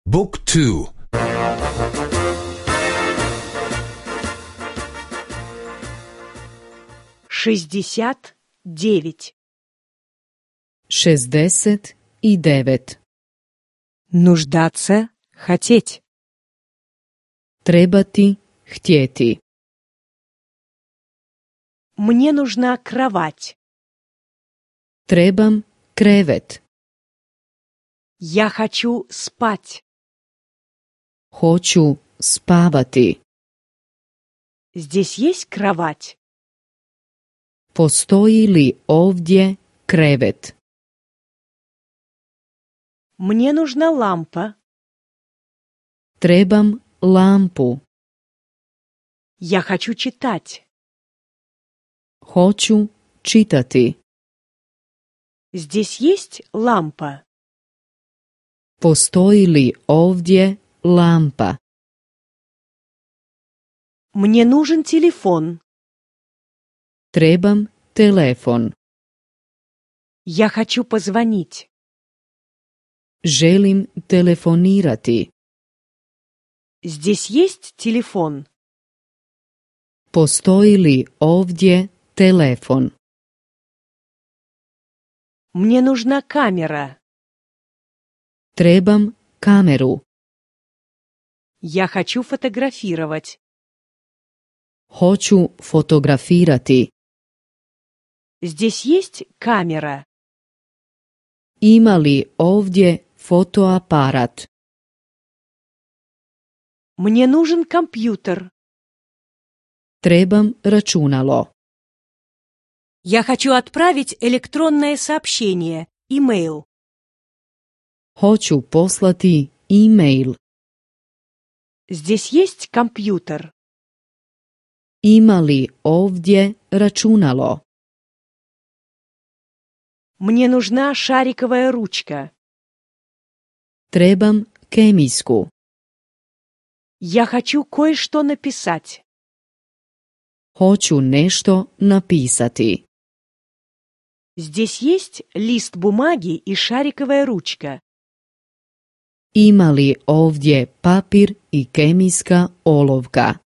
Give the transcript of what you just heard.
بوك تو. 69. 69. Нуждаться, хотеть. Trebati, htjeti. Мне нужна кровать. Trebam krevet. Я хочу спать. Hoću spavati. Здесь есть кровать? Postoji li ovdje krevet? Мне нужна лампа. Trebam lampu. Я хочу читать. Hoću čitati. Здесь есть лампа? Postoji li ovdje lampa? Мне нужен телефон. Trebam telefon. Я хочу позвонить. Želim telefonirati. Здесь есть телефон? Postoji li ovdje telefon? Мне нужна камера. Trebam kameru. Я хочу фотографировать. Hoću fotografirati. Здесь есть камера? Ima li ovdje fotoaparat? Мне нужен компьютер. Trebam računalo. Я хочу отправить электронное сообщение, имейл. Hoću poslati e-mail. Здесь есть компьютер? Ima li ovdje računalo? Мне нужна шариковая ручка. Trebam kemijsku. Я хочу кое-что написать. Hoću nešto napisati. Здесь есть лист бумаги и шариковая ручка. Ima li ovdje papir i kemijska olovka?